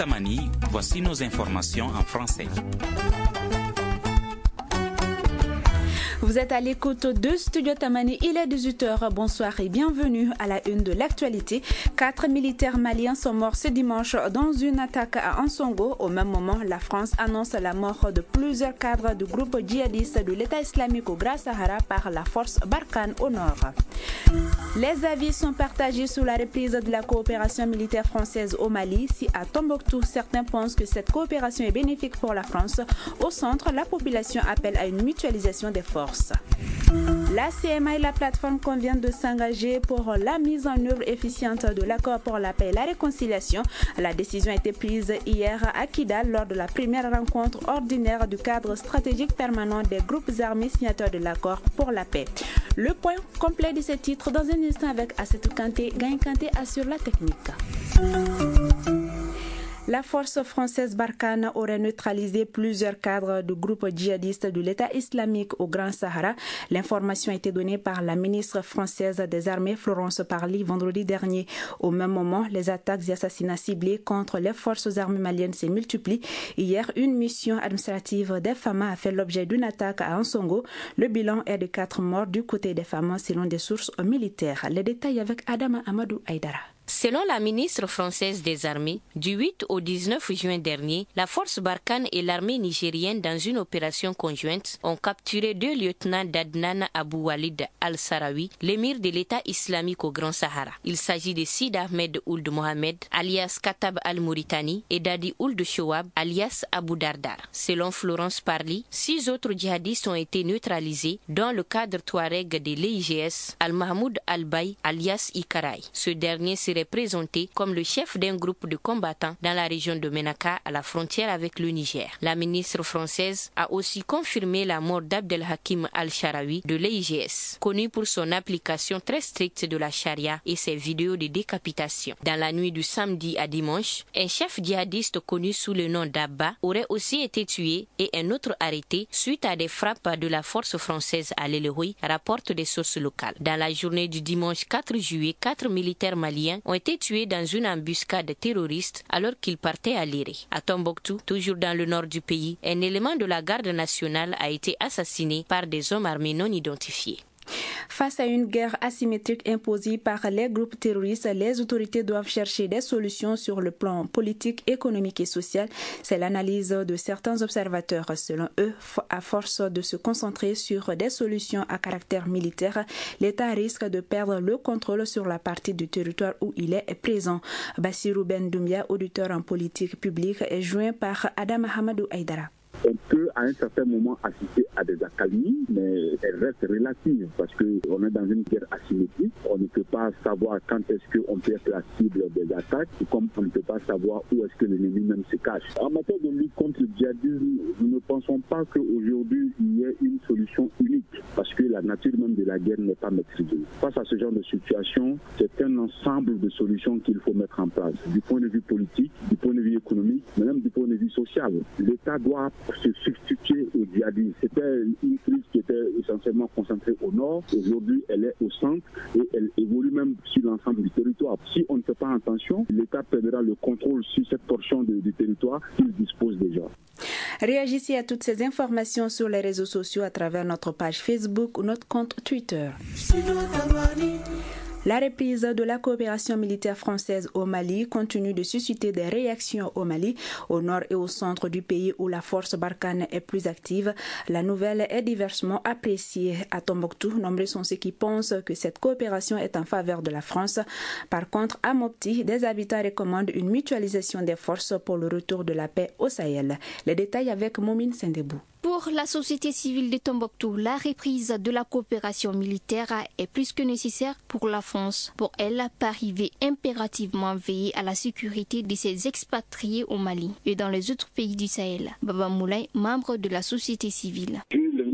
Tamani, voici nos informations en français. Vous êtes à l'écoute de Studio Tamani, il est 18h. Bonsoir et bienvenue à la une de l'actualité. 4 militaires maliens sont morts ce dimanche dans une attaque à Ansongo. Au même moment, la France annonce la mort de plusieurs cadres du groupe djihadiste de l'État islamique au Grand Sahara par la force Barkhane au nord. Les avis sont partagés sur la reprise de la coopération militaire française au Mali. Si à Tombouctou, certains pensent que cette coopération est bénéfique pour la France, au centre, la population appelle à une mutualisation des forces. La CMA et la plateforme conviennent de s'engager pour la mise en œuvre efficiente de l'accord pour la paix et la réconciliation. La décision a été prise hier à Kidal lors de la première rencontre ordinaire du cadre stratégique permanent des groupes armés signataires de l'accord pour la paix. Le point complet de ce titre dans un instant avec Assetou Kanté. Gagne Kanté assure la technique. La force française Barkhane aurait neutralisé plusieurs cadres du groupe djihadiste de l'État islamique au Grand Sahara. L'information a été donnée par la ministre française des Armées, Florence Parly, vendredi dernier. Au même moment, les attaques et assassinats ciblés contre les forces armées maliennes se multiplient. Hier, une mission administrative des FAMA a fait l'objet d'une attaque à Ansongo. Le bilan est de 4 morts du côté des FAMA selon des sources militaires. Les détails avec Adama Amadou Aïdara. Selon la ministre française des Armées, du 8 au 19 juin dernier, la force Barkhane et l'armée nigérienne, dans une opération conjointe, ont capturé 2 lieutenants d'Adnan Abou Walid al-Sarawi, l'émir de l'État islamique au Grand Sahara. Il s'agit de Sid Ahmed Ould Mohamed, alias Katab al-Mauritani, et Dadi Ould Chouab, alias Abu Dardar. Selon Florence Parly, 6 autres djihadistes ont été neutralisés, dont le cadre touareg de l'EIGS, Al-Mahmoud Al-Bay, alias Ikaray. Ce dernier serait présenté comme le chef d'un groupe de combattants dans la région de Menaka à la frontière avec le Niger. La ministre française a aussi confirmé la mort d'Abdelhakim Al-Sharawi de l'EIGS, connu pour son application très stricte de la charia et ses vidéos de décapitation. Dans la nuit du samedi à dimanche, un chef djihadiste connu sous le nom d'Abba aurait aussi été tué et un autre arrêté suite à des frappes de la force française à l'Eleroui, rapportent des sources locales. Dans la journée du dimanche 4 juillet, 4 militaires maliens ont été tués dans une embuscade terroriste alors qu'ils partaient à Léré. À Tombouctou, toujours dans le nord du pays, un élément de la garde nationale a été assassiné par des hommes armés non identifiés. Face à une guerre asymétrique imposée par les groupes terroristes, les autorités doivent chercher des solutions sur le plan politique, économique et social. C'est l'analyse de certains observateurs. Selon eux, à force de se concentrer sur des solutions à caractère militaire, l'État risque de perdre le contrôle sur la partie du territoire où il est présent. Bassirou Ben Doumbia, auditeur en politique publique, est joint par Adam Hamadou Aïdara. On peut à un certain moment assister à des accalmies, mais elles restent relatives parce qu'on est dans une guerre asymétrique. On ne peut pas savoir quand est-ce qu'on peut être la cible des attaques, comme on ne peut pas savoir où est-ce que l'ennemi même se cache. En matière de lutte contre le djihadisme, nous ne pensons pas qu'aujourd'hui il y ait une solution unique parce que la nature même de la guerre n'est pas maîtrisée. Face à ce genre de situation, c'est un ensemble de solutions qu'il faut mettre en place, du point de vue politique, du point de vue économique, mais même du point de vue social. L'État doit se substituer au djihadisme. C'était une crise qui était essentiellement concentrée au nord. Aujourd'hui, elle est au centre et elle évolue même sur l'ensemble du territoire. Si on ne fait pas attention, l'État perdra le contrôle sur cette portion du territoire qu'il dispose déjà. Réagissez à toutes ces informations sur les réseaux sociaux à travers notre page Facebook ou notre compte Twitter. La reprise de la coopération militaire française au Mali continue de susciter des réactions au Mali, au nord et au centre du pays où la force Barkhane est plus active. La nouvelle est diversement appréciée à Tombouctou. Nombreux sont ceux qui pensent que cette coopération est en faveur de la France. Par contre, à Mopti, des habitants recommandent une mutualisation des forces pour le retour de la paix au Sahel. Les détails avec Momine Sendebou. Pour la société civile de Tombouctou, la reprise de la coopération militaire est plus que nécessaire pour la France. Pour elle, Paris veut impérativement veiller à la sécurité de ses expatriés au Mali et dans les autres pays du Sahel. Baba Moulay, membre de la société civile. Le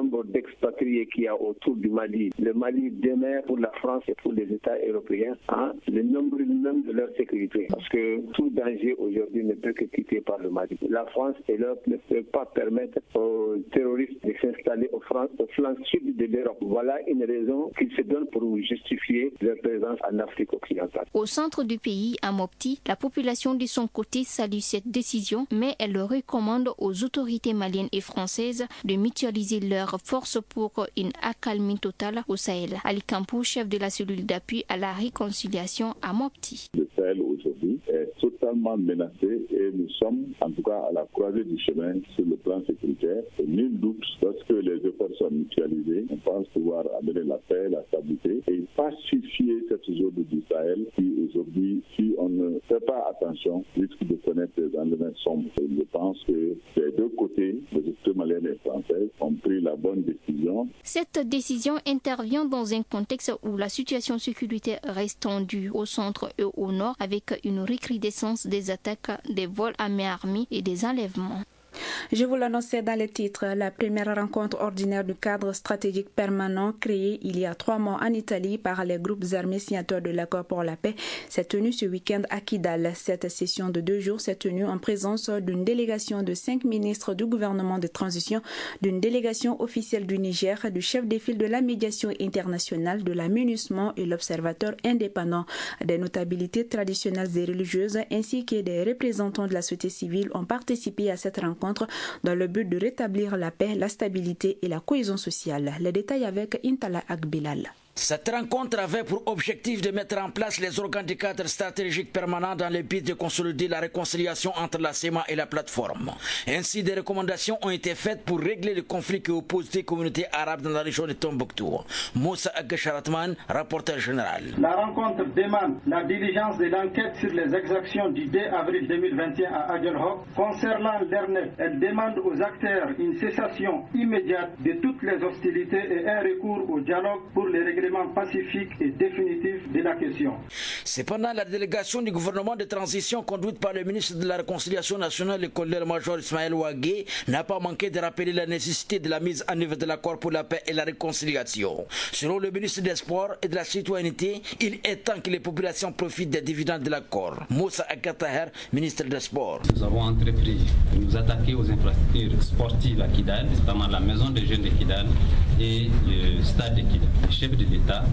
nombre d'expatriés qu'il y a autour du Mali, le Mali demeure pour la France et pour les États européens le nombre même de leur sécurité. Parce que tout danger aujourd'hui ne peut que quitter par le Mali. La France et l'Europe ne peuvent pas permettre aux terroristes de s'installer au flanc sud de l'Europe. Voilà une raison qu'ils se donnent pour justifier leur présence en Afrique occidentale. Au centre du pays, à Mopti, la population de son côté salue cette décision, mais elle recommande aux autorités maliennes et françaises de mutualiser leurs forces pour une accalmie totale au Sahel. Ali Kampou, chef de la cellule d'appui à la réconciliation à Mopti. Le Sahel aujourd'hui est totalement menacé et nous sommes en tout cas à la croisée du chemin sur le plan sécuritaire. Et nul doute, lorsque les efforts sont mutualisés, on pense pouvoir amener la paix, la stabilité et pacifier cette zone du Sahel qui aujourd'hui, si on ne fait pas attention, risque de connaître des lendemains sombres. Et je pense que des deux côtés, les autorités maliennes et françaises, ont pris la bonne décision. Cette décision intervient dans un contexte où la situation sécuritaire reste tendue au centre et au nord avec une recrudescence des attaques, des vols à main armée et des enlèvements. Je vous l'annonçais dans les titres, la première rencontre ordinaire du cadre stratégique permanent créé il y a 3 mois en Italie par les groupes armés signataires de l'accord pour la paix s'est tenue ce week-end à Kidal. Cette session de 2 jours s'est tenue en présence d'une délégation de 5 ministres du gouvernement de transition, d'une délégation officielle du Niger, du chef des files de la médiation internationale, de la MINUSMA et l'observateur indépendant. Des notabilités traditionnelles et religieuses ainsi que des représentants de la société civile ont participé à cette rencontre dans le but de rétablir la paix, la stabilité et la cohésion sociale. Les détails avec Intala Agbilal. Cette rencontre avait pour objectif de mettre en place les organes du cadre stratégique permanent dans le but de consolider la réconciliation entre la CEMA et la plateforme. Ainsi, des recommandations ont été faites pour régler le conflit qui oppose les communautés arabes dans la région de Tombouctou. Moussa Agasharatman, rapporteur général. La rencontre demande la diligence de l'enquête sur les exactions du 2 avril 2021 à Aguelhok. Concernant l'ERNET, elle demande aux acteurs une cessation immédiate de toutes les hostilités et un recours au dialogue pour les règlements pacifique et définitif de la question. Cependant, la délégation du gouvernement de transition conduite par le ministre de la Réconciliation nationale, le colonel-major Ismaël Ouagé, n'a pas manqué de rappeler la nécessité de la mise en œuvre de l'accord pour la paix et la réconciliation. Selon le ministre des Sports et de la Citoyenneté, il est temps que les populations profitent des dividendes de l'accord. Moussa Akataher, ministre des Sports. Nous avons entrepris de nous attaquer aux infrastructures sportives à Kidal, notamment la maison des jeunes de Kidal et le stade de Kidal. Le chef de l'État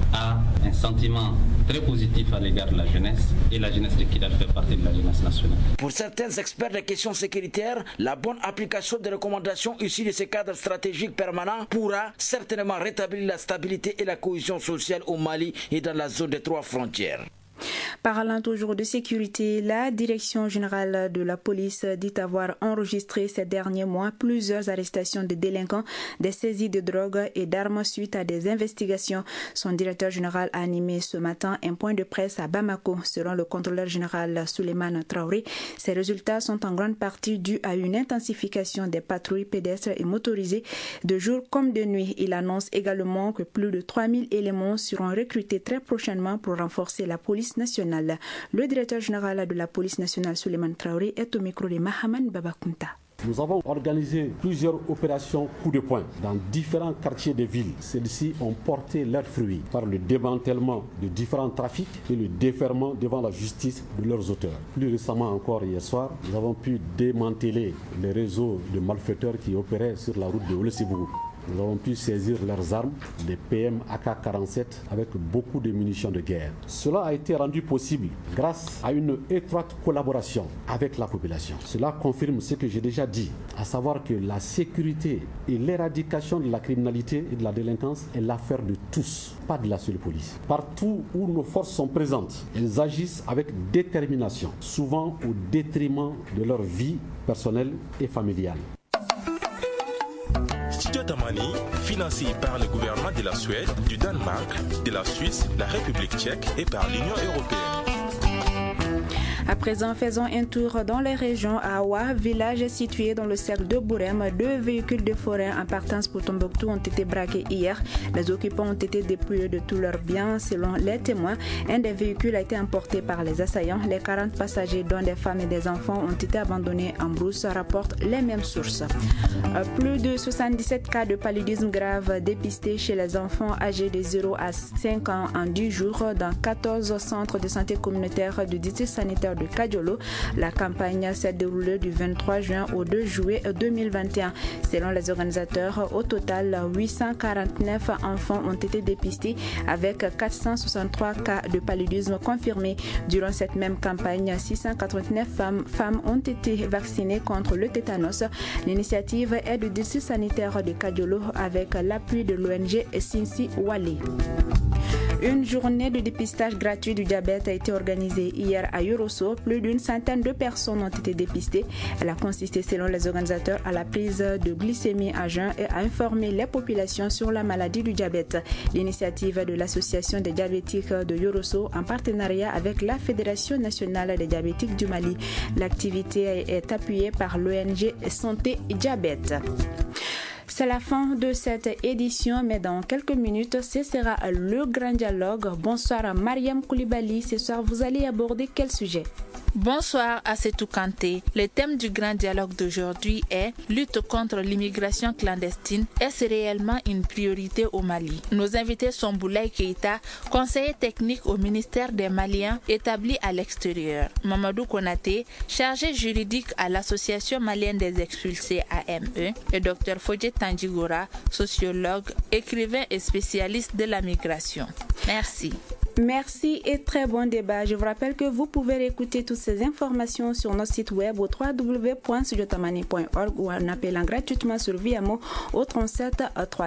a un sentiment très positif à l'égard de la jeunesse et la jeunesse de Kidal fait partie de la jeunesse nationale. Pour certains experts des questions sécuritaires, la bonne application des recommandations issues de ce cadre stratégique permanent pourra certainement rétablir la stabilité et la cohésion sociale au Mali et dans la zone des 3 frontières. Parlant toujours de sécurité, la direction générale de la police dit avoir enregistré ces derniers mois plusieurs arrestations de délinquants, des saisies de drogue et d'armes suite à des investigations. Son directeur général a animé ce matin un point de presse à Bamako. Selon le contrôleur général Souleymane Traoré, ces résultats sont en grande partie dus à une intensification des patrouilles pédestres et motorisées de jour comme de nuit. Il annonce également que plus de 3000 éléments seront recrutés très prochainement pour renforcer la police nationale. Le directeur général de la police nationale, Souleymane Traoré, est au micro de Mahaman Babakunta. Nous avons organisé plusieurs opérations coup de poing dans différents quartiers de ville. Celles-ci ont porté leurs fruits par le démantèlement de différents trafics et le déferment devant la justice de leurs auteurs. Plus récemment encore, hier soir, nous avons pu démanteler les réseaux de malfaiteurs qui opéraient sur la route de Olesebougou. Nous avons pu saisir leurs armes, des PM AK-47 avec beaucoup de munitions de guerre. Cela a été rendu possible grâce à une étroite collaboration avec la population. Cela confirme ce que j'ai déjà dit, à savoir que la sécurité et l'éradication de la criminalité et de la délinquance est l'affaire de tous, pas de la seule police. Partout où nos forces sont présentes, elles agissent avec détermination, souvent au détriment de leur vie personnelle et familiale. Studio Tamani, financé par le gouvernement de la Suède, du Danemark, de la Suisse, la République tchèque et par l'Union européenne. À présent, faisons un tour dans les régions. À Awa, village situé dans le cercle de Bourem, 2 véhicules de forêt en partance pour Tombouctou ont été braqués hier. Les occupants ont été dépouillés de tous leurs biens. Selon les témoins, un des véhicules a été emporté par les assaillants. Les 40 passagers, dont des femmes et des enfants, ont été abandonnés en brousse, rapportent les mêmes sources. Plus de 77 cas de paludisme grave dépistés chez les enfants âgés de 0 à 5 ans en 10 jours dans 14 centres de santé communautaires du district sanitaire de Kadiolo. La campagne s'est déroulée du 23 juin au 2 juillet 2021. Selon les organisateurs, au total, 849 enfants ont été dépistés avec 463 cas de paludisme confirmés. Durant cette même campagne, 689 femmes ont été vaccinées contre le tétanos. L'initiative est du district sanitaire de Kadiolo avec l'appui de l'ONG Sinsi Wali. Une journée de dépistage gratuit du diabète a été organisée hier à Yorosso. Plus d'une centaine de personnes ont été dépistées. Elle a consisté, selon les organisateurs, à la prise de glycémie à jeun et à informer les populations sur la maladie du diabète. L'initiative de l'Association des diabétiques de Yorosso en partenariat avec la Fédération nationale des diabétiques du Mali. L'activité est appuyée par l'ONG Santé Diabète. C'est la fin de cette édition, mais dans quelques minutes, ce sera le grand dialogue. Bonsoir Mariam Koulibaly. Ce soir, vous allez aborder quel sujet? Bonsoir à Setou Kanté. Le thème du grand dialogue d'aujourd'hui est lutte contre l'immigration clandestine. Est-ce réellement une priorité au Mali? Nos invités sont Boulaye Keïta, conseiller technique au ministère des Maliens établi à l'extérieur. Mamadou Konaté, chargé juridique à l'association malienne des expulsés AME, et Dr Fodje Tandjigora, sociologue, écrivain et spécialiste de la migration. Merci. Merci et très bon débat. Je vous rappelle que vous pouvez réécouter toutes ces informations sur notre site web au www.studiotamani.org ou en appelant gratuitement sur Viamo au 37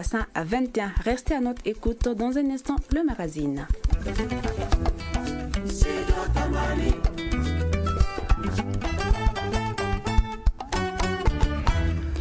321. Restez à notre écoute. Dans un instant, le magazine.